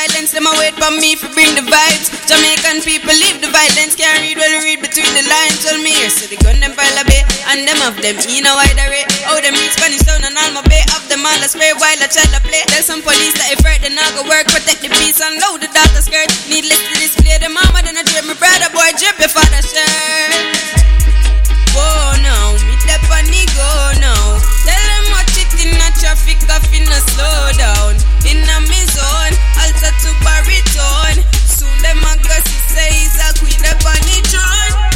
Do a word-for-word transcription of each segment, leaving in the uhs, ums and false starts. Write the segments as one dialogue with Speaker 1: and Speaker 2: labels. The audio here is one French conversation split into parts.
Speaker 1: silence, them a wait for me to bring the vibes. Jamaican people leave the violence, can't read well, read between the lines. Tell me here, so the gun them pile a bay, and them of them in a wide array. Oh, them read Spanish town and all my bay, of them all a spray while a child a play. Tell some police that if right, they not go work, protect the peace and load the daughter skirt. Needless to display the mama, then I drip my brother boy, drip your father shirt. Whoa, now, me the panic go now. Tell them watch it in a traffic, off in a slow down. In a me zone, alter to baritone. Soon them a go see say he's a queen the panic throne.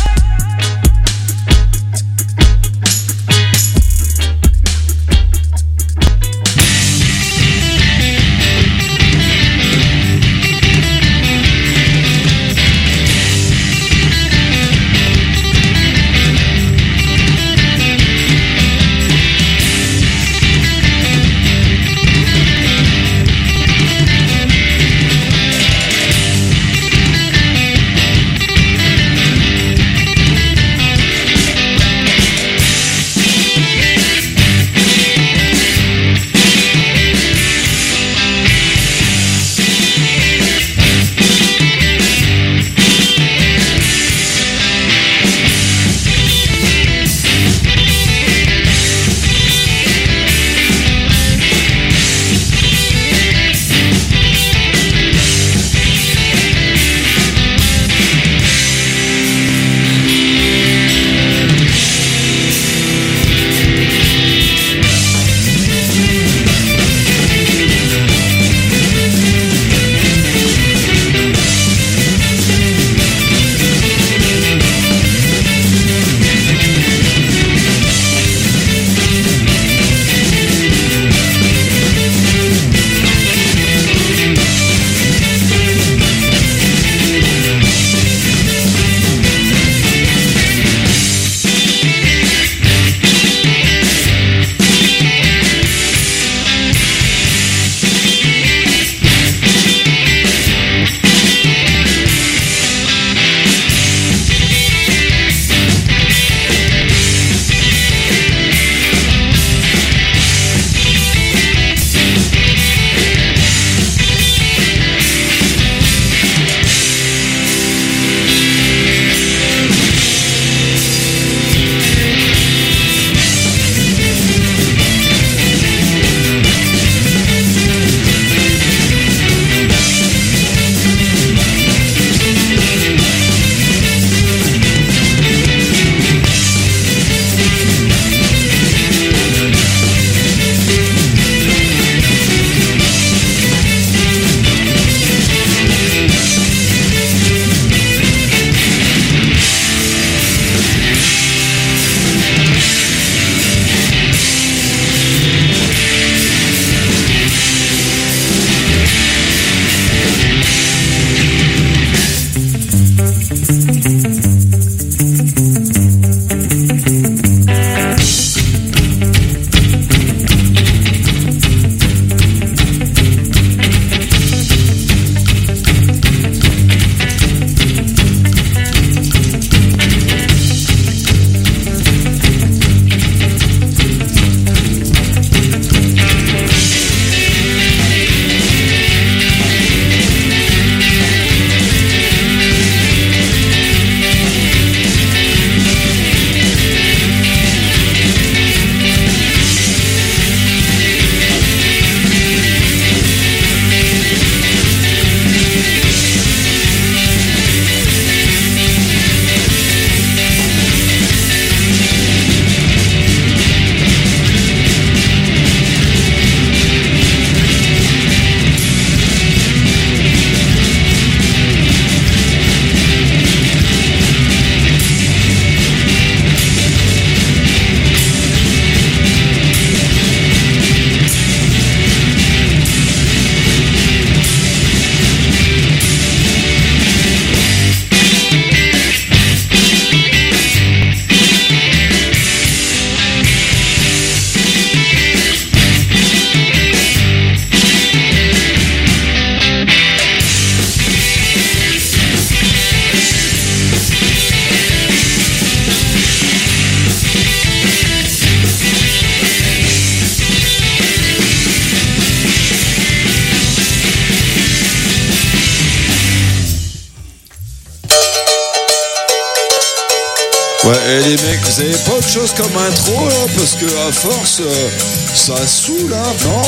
Speaker 2: Ouais, et les mecs, vous avez pas autre chose comme intro là? Parce que à force, euh, ça saoule, hein, non?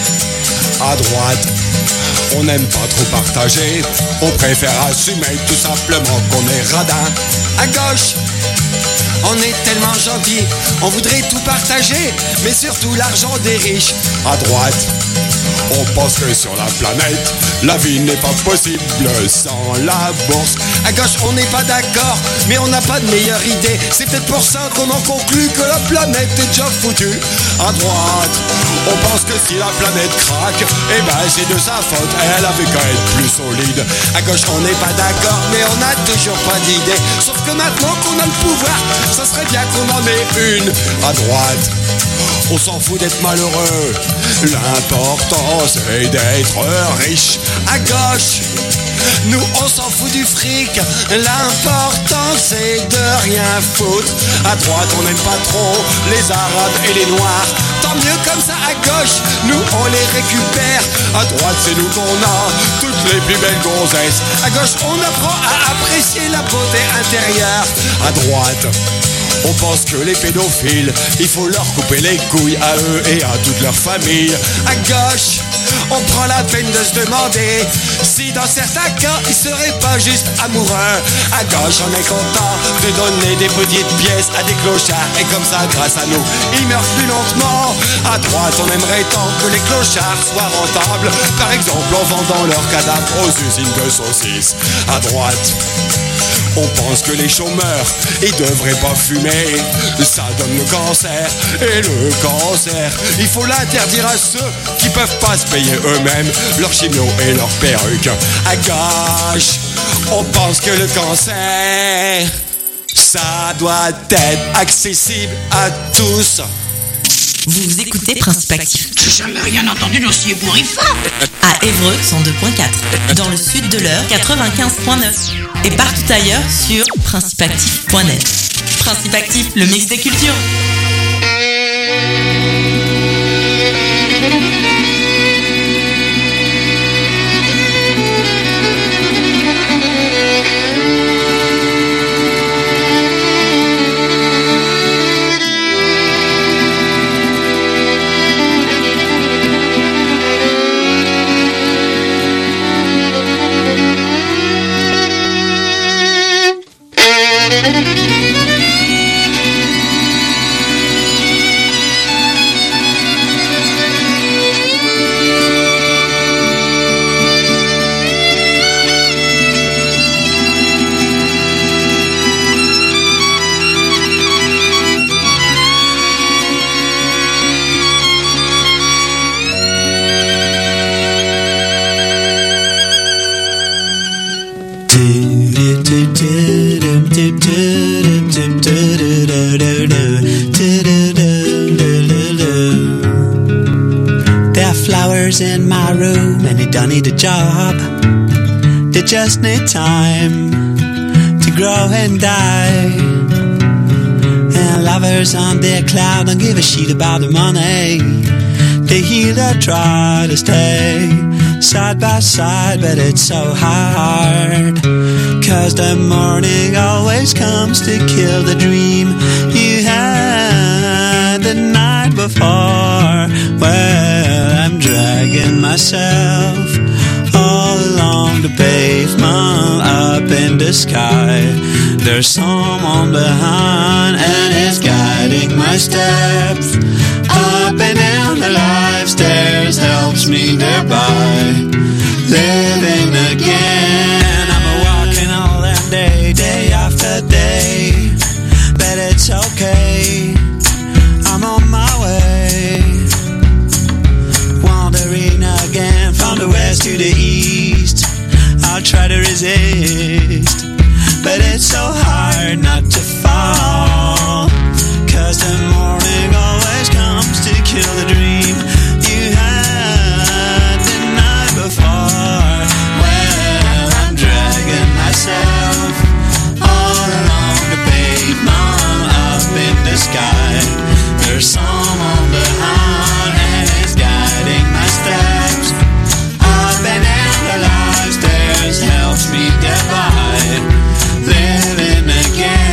Speaker 2: À droite, on n'aime pas trop partager, on préfère assumer tout simplement qu'on est radin. À gauche, on est tellement gentil, on voudrait tout partager, mais surtout l'argent des riches. À droite, on pense que sur la planète, la vie n'est pas possible sans la bourse. À gauche, on n'est pas d'accord, mais on n'a pas de meilleure idée. C'est peut-être pour ça qu'on en conclut que la planète est déjà foutue. À droite, on pense que si la planète craque, eh ben c'est de sa faute, elle avait qu'à être plus solide. À gauche, on n'est pas d'accord, mais on n'a toujours pas d'idée. Sauf que maintenant qu'on a le pouvoir, ça serait bien qu'on en ait une. À droite, on s'en fout d'être malheureux, l'important c'est d'être riche. À gauche, nous on s'en fout du fric, l'important c'est de rien foutre. À droite, on n'aime pas trop les arabes et les noirs, tant mieux comme ça. À gauche, nous on les récupère. À droite, c'est nous qu'on a toutes les plus belles gonzesses. À gauche, on apprend à apprécier la beauté intérieure. À droite, on pense que les pédophiles, il faut leur couper les couilles à eux et à toute leur famille. À gauche, on prend la peine de se demander si dans certains cas, ils seraient pas juste amoureux. À gauche, on est content de donner des petites pièces à des clochards, et comme ça, grâce à nous, ils meurent plus lentement. À droite, on aimerait tant que les clochards soient rentables, par exemple en vendant leurs cadavres aux usines de saucisses. À droite, on pense que les chômeurs, ils devraient pas fumer, ça donne le cancer. Et le cancer, il faut l'interdire à ceux qui peuvent pas se payer eux-mêmes leur chimio et leur perruque. À gauche, on pense que le cancer, ça doit être accessible à tous.
Speaker 3: Vous écoutez Principe Actif.
Speaker 4: J'ai jamais rien entendu d'aussi ébouriffant.
Speaker 3: À Évreux, cent deux virgule quatre. Dans le sud de l'Eure, quatre-vingt-quinze virgule neuf. Et partout ailleurs sur principe actif point net. Principe Actif, le mix des cultures.
Speaker 5: In my room and they don't need a job. They just need time to grow and die. And lovers on their cloud don't give a shit about the money. They heal or try to stay side by side, but it's so hard, 'cause the morning always comes to kill the dream you had the night before. Well, I'm dragging myself all along the pavement up in the sky. There's someone behind and it's guiding my steps up and down the life stairs, helps me thereby living again. I'm a walking all that day, day after day, but it's okay, I'm on my way. Wandering again from the west to the east, I'll try to resist, but it's so hard not to fall, 'cause the morning always comes to kill the dream you had the night before. Well, I'm dragging myself all along the pavement up in the sky. There's someone behind and it's guiding my steps up and down the life stairs, helps me get by living again.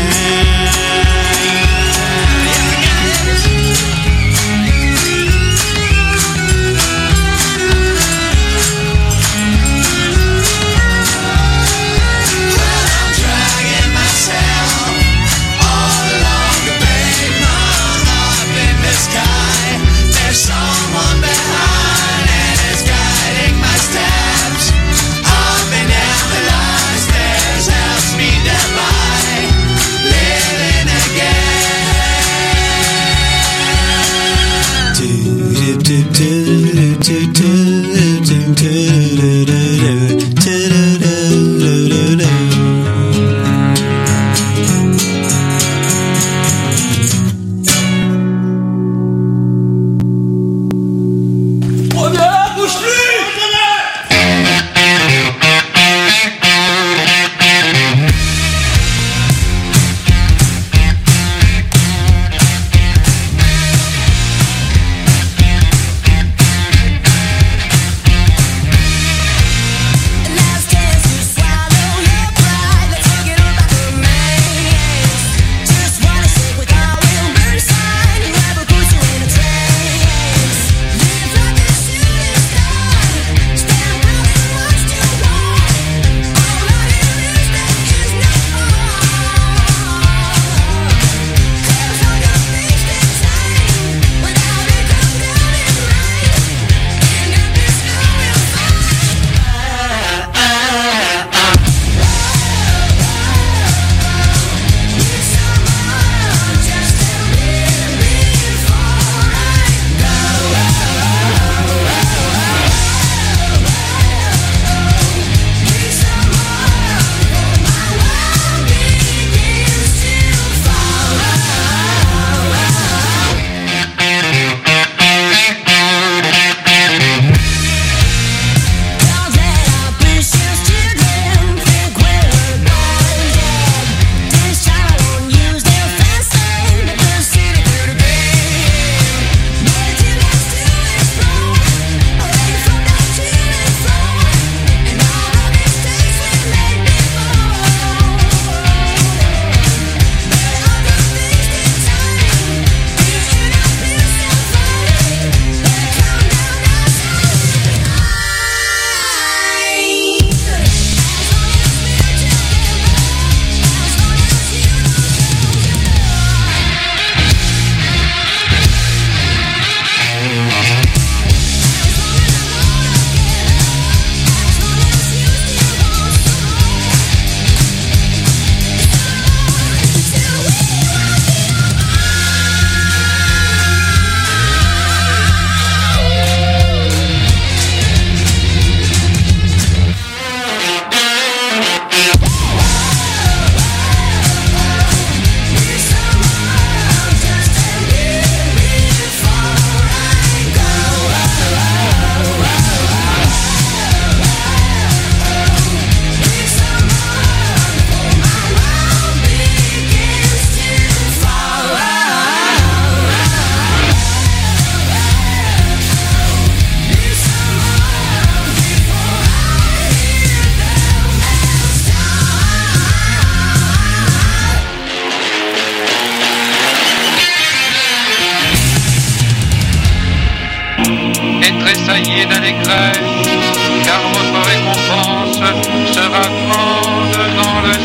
Speaker 6: tressaillez d'allégresse, car votre récompense sera grande dans le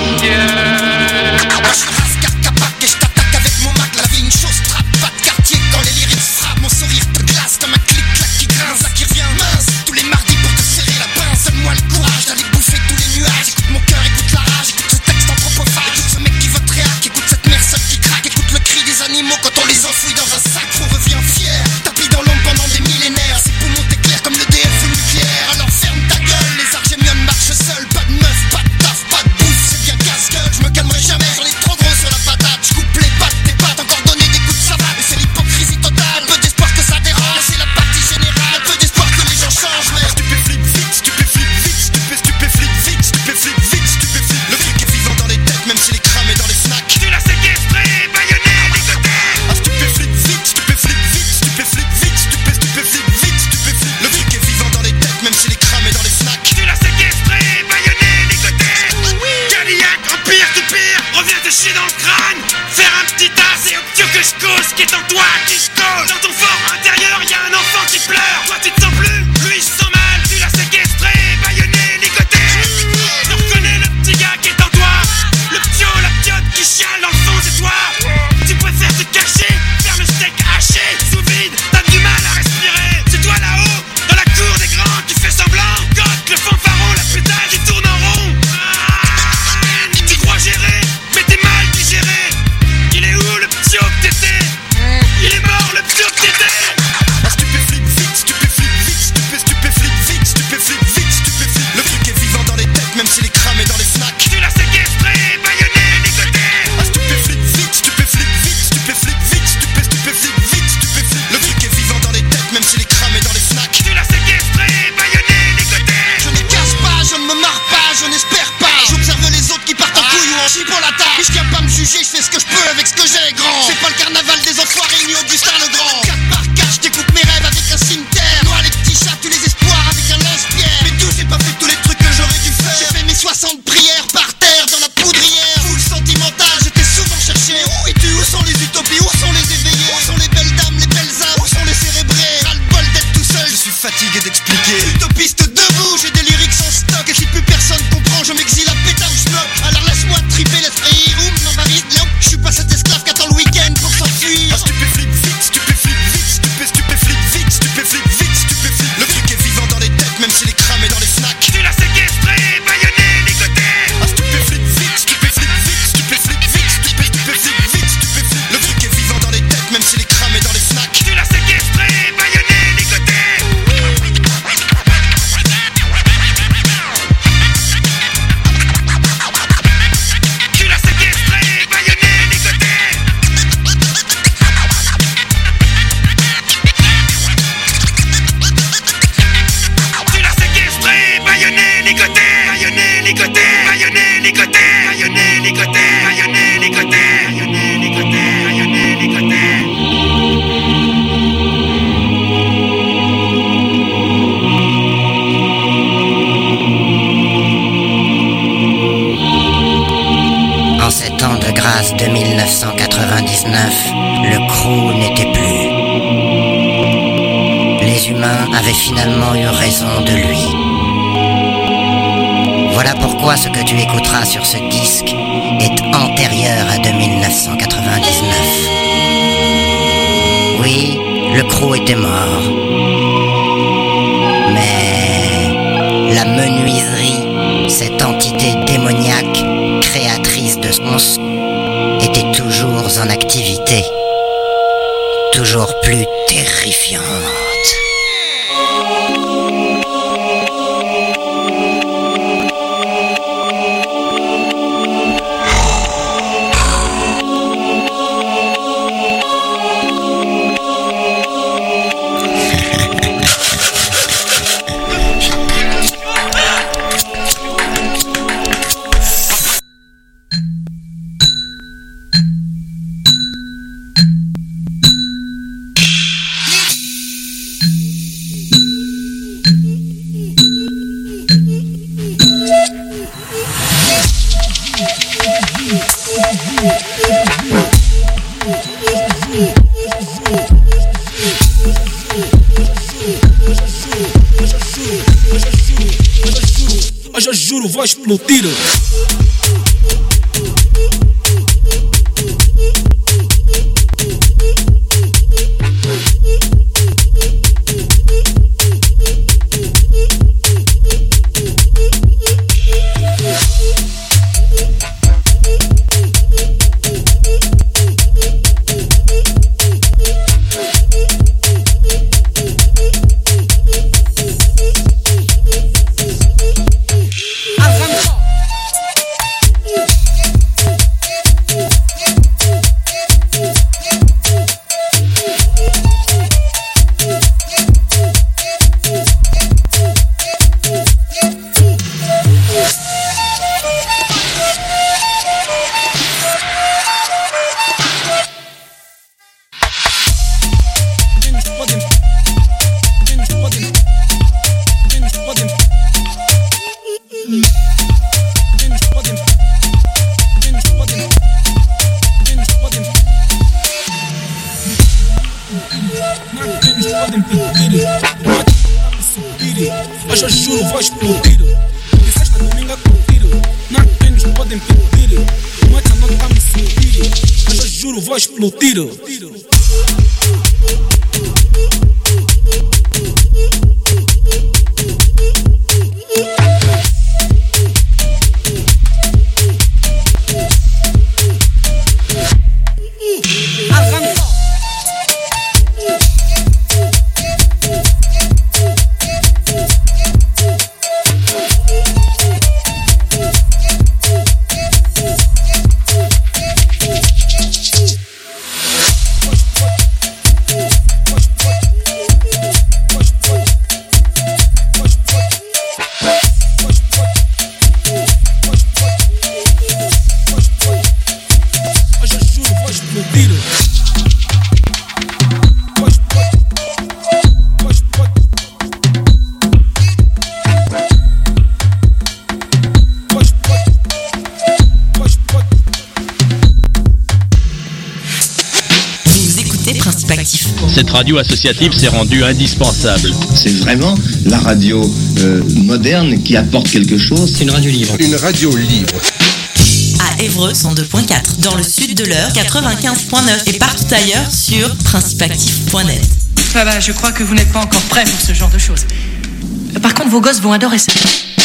Speaker 6: ciel.
Speaker 7: Moi je rase car et je t'attaque avec mon Mac. La vie une chose trappe, pas de quartier quand les lyrics frappent. Mon sourire te glace comme un clic-clac qui grince. Ça qui revient mince, tous les mardis pour te serrer la pince. Donne-moi le courage d'aller bouffer tous les nuages. Écoute mon cœur, écoute la rage, écoute ce texte anthropophage. Écoute ce mec qui vote réac, écoute cette mère seule qui craque. Écoute le cri des animaux quand on les enfouit dans un sac. On revient fier, tapis dans l'ombre pendant des millénaires. Ses poumons t'éclairent comme le D F ou nucléaire. Alors ferme ta gueule, les argémiones marchent seuls. Pas de meuf, pas de taf, pas de bouffe, c'est bien casse-gueule. Je me calmerai jamais, j'en ai trop gros sur la patate. Je coupe les pattes, tes pattes, encore donner des coups de savate. Et c'est l'hypocrisie totale, peu d'espoir que ça dérange. C'est la partie générale, peu d'espoir que les gens changent. Mais stupéflip vite, stupéflip vite, stupé, stupéflip vite, stupéflip vite, stupéflip. Le truc est vivant dans les têtes, même s'il est cramé dans les snacks.
Speaker 6: Tu l'as séquestré, baïonné, ligoté.
Speaker 7: Ah stupéflip vite, stupéflip vite, stupéflip vite, stupé, stupéflip vite, stupéflip. Le truc est vivant dans les têtes, même s'il est cramé dans les snacks.
Speaker 6: Tu l'as séquestré, baïonné, ligoté. Cadillac, empire du pire, reviens te chier dans le crâne. Faire un petit tas, c'est au pieu que je cause, qui est en toi, qui je cause. Dans ton fort intérieur, y'a un enfant qui pleure. Toi tu te sens plus, lui il se sent mal. Tu l'as séquestré, baïonné, ligoté. Tu reconnais le petit gars qui est en toi. Le ptio, la piote qui chiale dans le fond, c'est toi. Tu préfères te cacher, faire le steak haché, sous vide, t'as du mal à respirer. C'est toi là-haut, dans la cour des grands, qui fait semblant. Goth, le fanfaron, la pétale qui tourne en rond. Ah, tu crois gérer, mais t'es mal digéré. Il est où le ptio que t'étais? Il est mort le ptio que t'étais.
Speaker 7: Ah stupéflip vite, avec ce que j'ai, grand. C'est pas le carnaval des enfoirés ni Augustin le Grand. quatre par quatre, je découpe mes rêves avec un cimetière. Noie les petits chats, tu les espoirs avec un lance-pierre. Mais d'où j'ai pas fait tous les trucs que j'aurais dû faire. J'ai fait mes soixante prières par terre dans la poudrière. Full sentimental, j'étais souvent cherché. Où es-tu? Où sont les utopies? Où sont les éveillés? Où sont les belles dames, les belles âmes? Où sont les cérébrés? Ras-le-bol d'être tout seul, je suis fatigué d'expliquer. Utopiste debout, j'ai des lyrics en stock. Et si plus personne comprend, je m'exile à pétard ou schnock. Alors laisse-moi triper, laisse rire ou m'envahir. Je suis pas cet esclave qui attend le week-end pour s'enfuir. Ah, stupéflip vite, stupéflip vite, stupé, stupéflip vite, stupéflip vite, stupéflip. Le truc est vivant dans les têtes, même s'il est cramé dans les snacks.
Speaker 6: Tu l'as séquestré, baïonné, ligoté.
Speaker 7: Ah, stupéflip vite, stupéflip vite, stupéflip vite, stupé, stupéflip vite, stupéflip. Le truc est vivant dans les têtes, même s'il est cramé dans les snacks.
Speaker 6: Tu l'as séquestré, baïonné, ligoté. Tu l'as séquestré, baïonné, ligoté. Tu l'as séquestré, baïonné, ligoté. Baïonné, ligoté. Baïonné, ligoté. Baïonné, ligoté. Baïonné, ligoté. Baïonné, ligoté. Baïonné, ligoté.
Speaker 8: En ces temps de grâce de mille neuf cent quatre-vingt-dix-neuf, le crew n'était plus. Les humains avaient finalement eu raison de lui. Voilà pourquoi ce que tu écouteras sur ce disque est antérieur à de mille neuf cent quatre-vingt-dix-neuf. Oui, le crew était mort. Mais la menuiserie, cette entité démoniaque, créatrice de sons, était toujours en activité, toujours plus terrifiante.
Speaker 9: Eu já juro, vou explodir. Eu já juro, vou explodir. De sexta a domingo a curtir. Não há quem nos podem pedir. Noite a noite a me sentir. Eu já juro, vou explodir. explodir.
Speaker 3: Principe Actif.
Speaker 10: Cette radio associative s'est rendue indispensable.
Speaker 11: C'est vraiment la radio euh, moderne qui apporte quelque chose.
Speaker 12: C'est une radio libre.
Speaker 2: Une radio libre.
Speaker 3: À Évreux, cent deux point quatre. Dans le sud de l'Eure, quatre-vingt-quinze point neuf. Et partout ailleurs sur principe actif point net.
Speaker 13: Ah bah, je crois que vous n'êtes pas encore prêts pour ce genre de choses. Par contre, vos gosses vont adorer ça.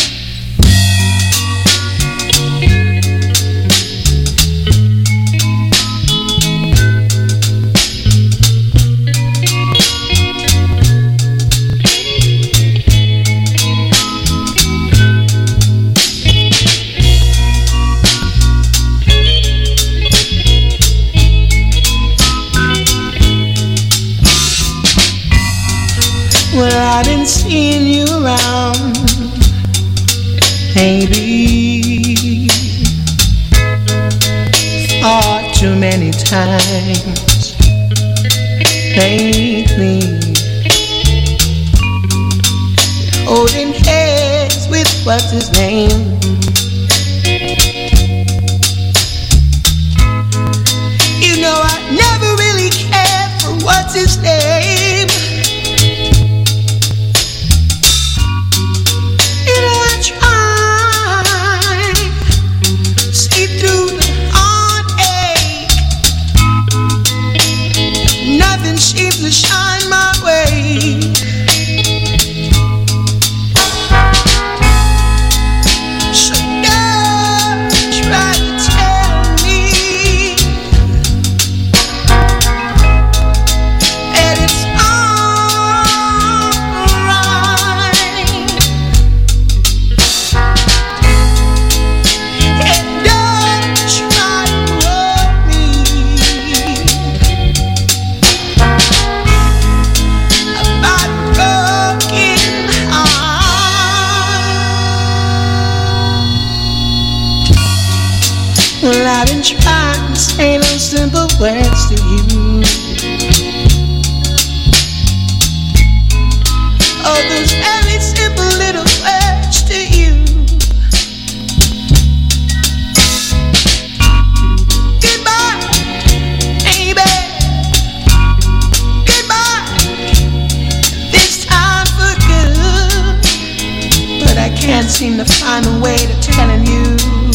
Speaker 5: Well, I've been seeing you around, maybe far too many times lately, holding hands with what's his name. You know I never really cared for what's his name. Seems to shine my way. So don't try to tell me that it's alright. And don't try to hold me. Well, I've been trying to say those simple words to you. Oh, those very simple little words to you. Goodbye, baby. Goodbye. This time for good. But I can't seem to find a way to telling you.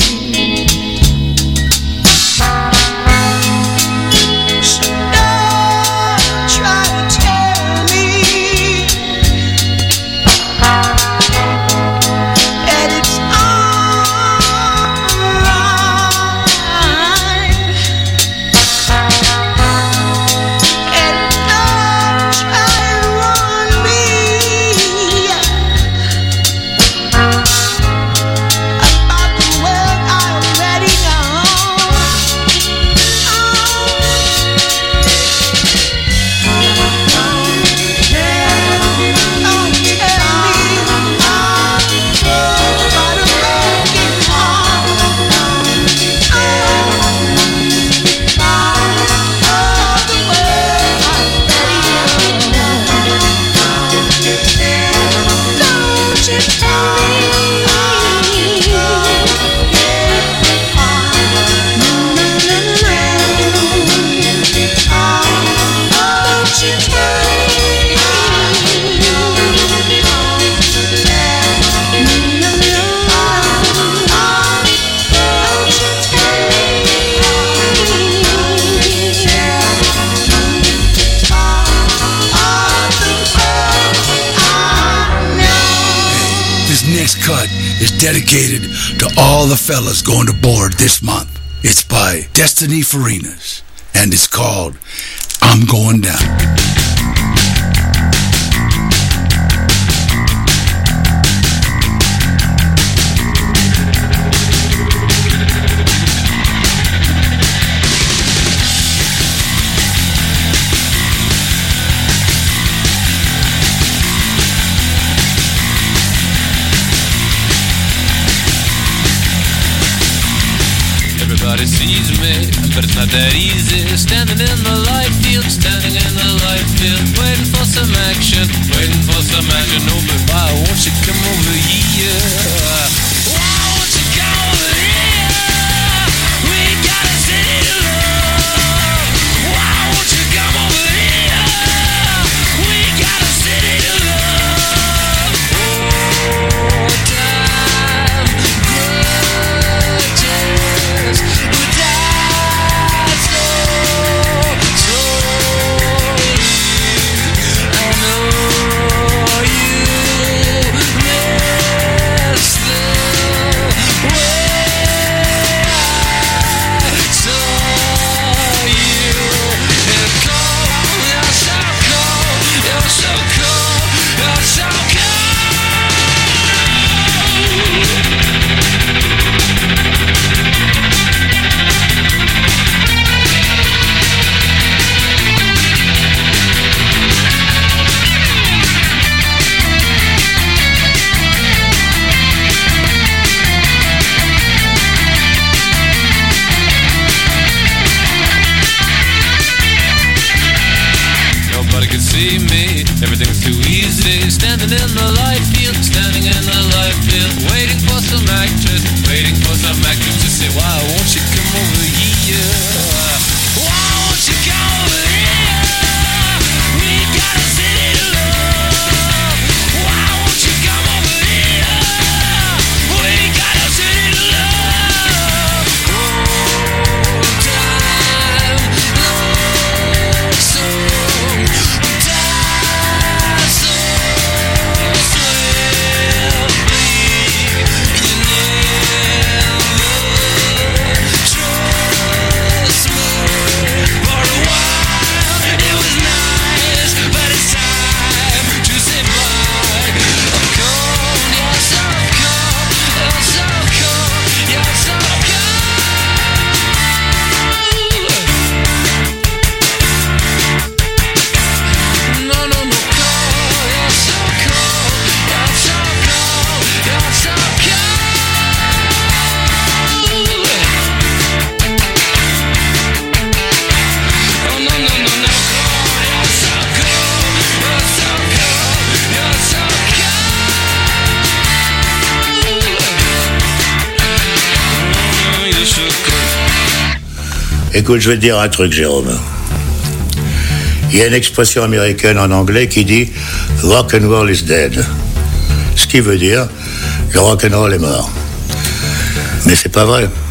Speaker 14: Dedicated to all the fellas going to board this month. It's by Destiny Farinas, and it's called I'm Going Down.
Speaker 12: Nobody sees me, but it's not that easy. Standing in the light field, standing in the light field, waiting for some action, waiting for some action. Oh, but why won't you come over here? Why won't you come over here? We got a city to love. Why won't you come over here? We got a city to love. Oh, time grudges, but die so slowly. I know you miss the way I saw you. And cold, you're so cold, you're so cold, you're so cold. Nobody can see me, everything's too easy. Standing in the light field, standing in the light field, waiting for some actress, waiting for some actress to say, why won't you come over here? Why won't you come over here? We got a city to love. Why won't you come over here? We got a city to love. Oh, time looks so die so swiftly. You never trust me. For a while it was nice, but it's time to say bye. I'm cold, you're so cold, you're so cold, you're so cold. No, no, no, cold, you're so cold, you're so cold, you're so cold. Oh, no, no, no, no, cold, you're so cold, you're so cold, you're so cold. You're so cold.
Speaker 15: Écoute, je vais te dire un truc, Jérôme. Il y a une expression américaine en anglais qui dit « rock and roll is dead ». Ce qui veut dire « le rock and roll est mort ». Mais c'est pas vrai.